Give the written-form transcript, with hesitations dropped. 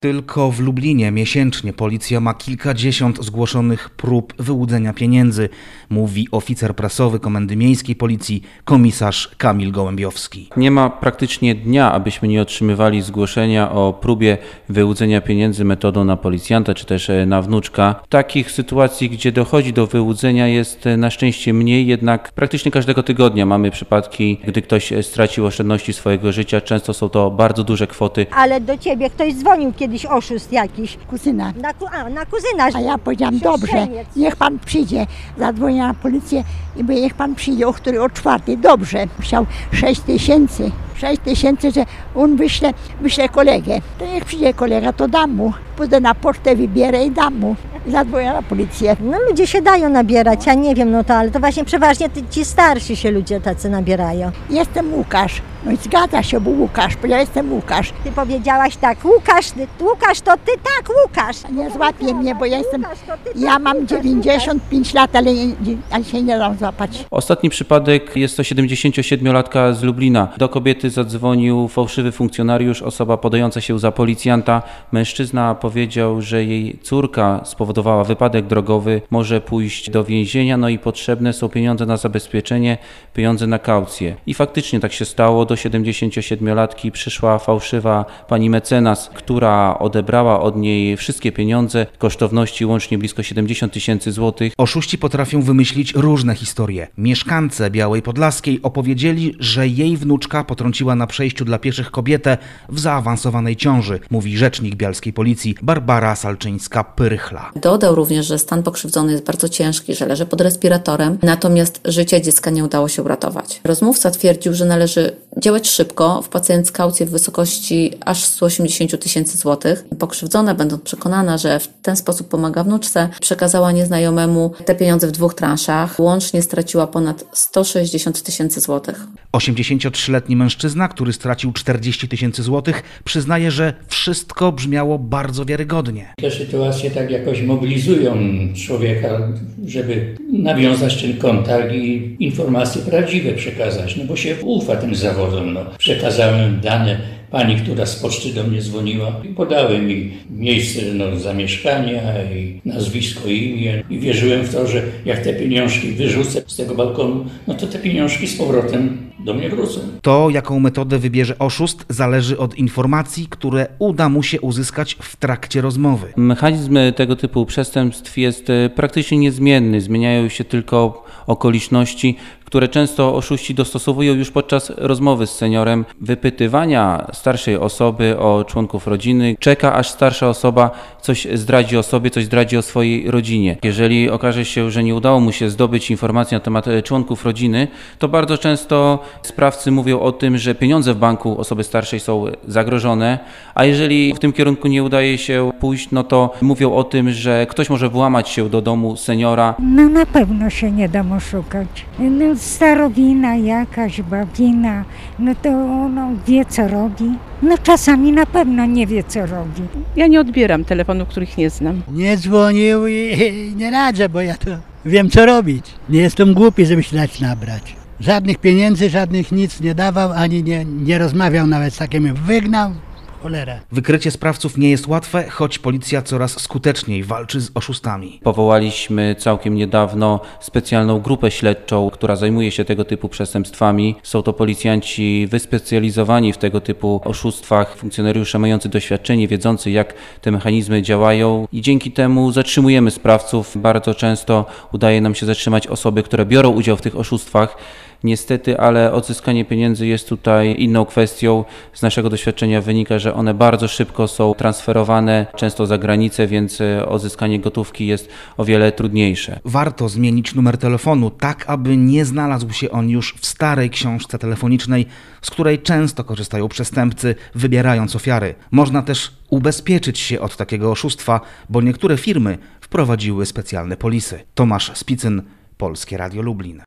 Tylko w Lublinie miesięcznie policja ma kilkadziesiąt zgłoszonych prób wyłudzenia pieniędzy, mówi oficer prasowy Komendy Miejskiej Policji, komisarz Kamil Gołębiowski. Nie ma praktycznie dnia, abyśmy nie otrzymywali zgłoszenia o próbie wyłudzenia pieniędzy metodą na policjanta czy też na wnuczka. Takich sytuacji, gdzie dochodzi do wyłudzenia, jest na szczęście mniej, jednak praktycznie każdego tygodnia mamy przypadki, gdy ktoś stracił oszczędności swojego życia. Często są to bardzo duże kwoty. Ale do ciebie ktoś dzwonił kiedyś, oszust jakiś. Kuzyna. Na kuzyna. A ja powiedziałam, dobrze, niech pan przyjdzie. Zadzwoniła na policję i mówię, niech pan przyjdzie o 4:00. Dobrze. Chciał 6 000. 6 000, że on wyśle kolegę. To niech przyjdzie kolega, to dam mu. Pójdę na pocztę, wybierę i dam mu. I zadzwonię na policję. No ludzie się dają nabierać, ja nie wiem, ale to właśnie przeważnie ci starsi się ludzie tacy nabierają. Jestem Łukasz. No i zgadza się, bo Łukasz, bo ja jestem Łukasz. Ty powiedziałaś tak, Łukasz to ty, tak, Łukasz. Nie złapie mnie, bo ja mam 95 lat, ale się nie dam złapać. Ostatni przypadek jest to 77-latka z Lublina. Do kobiety zadzwonił fałszywy funkcjonariusz, osoba podająca się za policjanta. Mężczyzna powiedział, że jej córka spowodowała wypadek drogowy, może pójść do więzienia, no i potrzebne są pieniądze na zabezpieczenie, pieniądze na kaucję. I faktycznie tak się stało. Do 77-latki przyszła fałszywa pani mecenas, która odebrała od niej wszystkie pieniądze, kosztowności łącznie blisko 70 000 złotych. Oszuści potrafią wymyślić różne historie. Mieszkance Białej Podlaskiej opowiedzieli, że jej wnuczka potrąciła na przejściu dla pieszych kobietę w zaawansowanej ciąży, mówi rzecznik bialskiej policji Barbara Salczyńska-Pyrychla. Dodał również, że stan pokrzywdzonej jest bardzo ciężki, że leży pod respiratorem, natomiast życia dziecka nie udało się uratować. Rozmówca twierdził, że należy działać szybko, wpłacając kaucję w wysokości aż 180 000 złotych. Pokrzywdzona, będąc przekonana, że w ten sposób pomaga wnuczce, przekazała nieznajomemu te pieniądze w 2 transzach. Łącznie straciła ponad 160 000 złotych. 83-letni mężczyzna, który stracił 40 000 złotych, przyznaje, że wszystko brzmiało bardzo wiarygodnie. Te sytuacje tak jakoś mobilizują człowieka, żeby nawiązać ten kontakt i informacje prawdziwe przekazać, no bo się ufa tym zawodom. Przekazałem dane pani, która z poczty do mnie dzwoniła i podałem mi miejsce zamieszkania i nazwisko, imię i wierzyłem w to, że jak te pieniążki wyrzucę z tego balkonu, no to te pieniążki z powrotem do mnie wrócą. To, jaką metodę wybierze oszust, zależy od informacji, które uda mu się uzyskać w trakcie rozmowy. Mechanizm tego typu przestępstw jest praktycznie niezmienny. Zmieniają się tylko okoliczności, które często oszuści dostosowują już podczas rozmowy z seniorem, wypytywania starszej osoby o członków rodziny. Czeka, aż starsza osoba coś zdradzi o sobie, coś zdradzi o swojej rodzinie. Jeżeli okaże się, że nie udało mu się zdobyć informacji na temat członków rodziny, to bardzo często sprawcy mówią o tym, że pieniądze w banku osoby starszej są zagrożone, a jeżeli w tym kierunku nie udaje się pójść, no to mówią o tym, że ktoś może włamać się do domu seniora. No na pewno się nie dam oszukać. Starowina jakaś, babina, no to ono wie, co robi. No czasami na pewno nie wie, co robi. Ja nie odbieram telefonów, których nie znam. Nie dzwonił i nie radzę, bo ja to wiem, co robić. Nie jestem głupi, żeby się dać nabrać. Żadnych pieniędzy, żadnych nic nie dawał, ani nie rozmawiał nawet z takim. Wygnał. Cholera. Wykrycie sprawców nie jest łatwe, choć policja coraz skuteczniej walczy z oszustami. Powołaliśmy całkiem niedawno specjalną grupę śledczą, która zajmuje się tego typu przestępstwami. Są to policjanci wyspecjalizowani w tego typu oszustwach, funkcjonariusze mający doświadczenie, wiedzący, jak te mechanizmy działają i dzięki temu zatrzymujemy sprawców. Bardzo często udaje nam się zatrzymać osoby, które biorą udział w tych oszustwach. Niestety, ale odzyskanie pieniędzy jest tutaj inną kwestią. Z naszego doświadczenia wynika, że one bardzo szybko są transferowane, często za granicę, więc odzyskanie gotówki jest o wiele trudniejsze. Warto zmienić numer telefonu tak, aby nie znalazł się on już w starej książce telefonicznej, z której często korzystają przestępcy, wybierając ofiary. Można też ubezpieczyć się od takiego oszustwa, bo niektóre firmy wprowadziły specjalne polisy. Tomasz Spicyn, Polskie Radio Lublin.